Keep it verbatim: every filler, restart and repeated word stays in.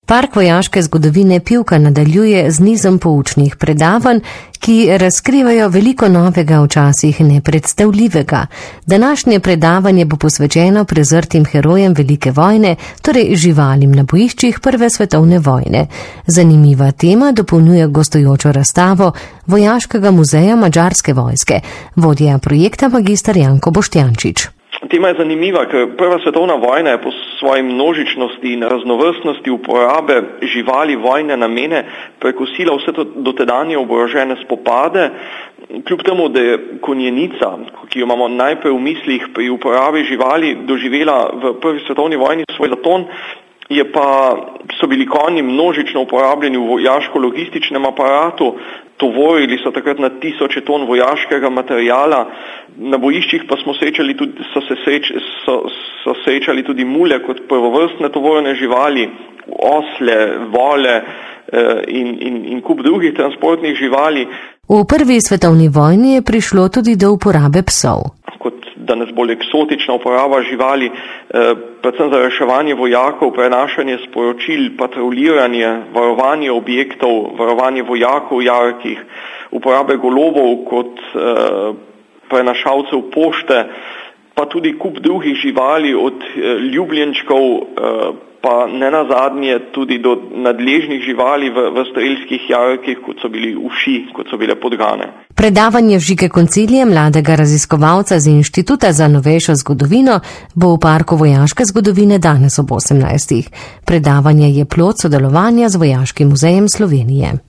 Park vojaške zgodovine Pivka nadaljuje z nizom poučnih predavanj, ki razkrivajo veliko novega, včasih nepredstavljivega. Današnje predavanje bo posvečeno prezrtim herojem velike vojne, torej živalim na bojiščih prve svetovne vojne. Zanimiva tema dopolnjuje gostujočo razstavo Vojaškega muzeja madžarske vojske, vodja projekta magister Janko Boštjančič. Tema je zanimiva, ker prva svetovna vojna je po svoji množičnosti in raznovrstnosti uporabe živali vojne namene prekosila vse to dotedanje oborožene spopade. Kljub temu, da je konjenica, ki jo imamo najprej v mislih pri uporabi živali, doživela v prvi svetovni vojni svoj zaton, je pa so bili konji množično uporabljeni v vojaško-logističnem aparatu, tovorili so takrat na tisoče ton vojaškega materiala, na bojiščih pa smo srečali tudi, so se sreč, so, so srečali tudi mule kot prvovrstne tovorne živali, osle, vole eh, in, in, in kup drugih transportnih živali. V prvi svetovni vojni je prišlo tudi do uporabe psov. Kot danes bolj eksotična uporaba živali, eh, predvsem za reševanje vojakov, prenašanje sporočil, patruljiranje, varovanje objektov, varovanje vojakov v jarkih, uporabe golobov kot eh, prenašalcev pošte, pa tudi kup drugih živali od eh, ljubljenčkov, eh, pa ne nazadnje tudi do nadležnih živali v, v strelskih jarkih, kot so bili uši, kot so bile podgane. Predavanje Žige Koncilije, mladega raziskovalca z Inštituta za novejšo zgodovino, bo v Parku vojaške zgodovine danes ob osemnajstih. Predavanje je plod sodelovanja z Vojaškim muzejem Slovenije.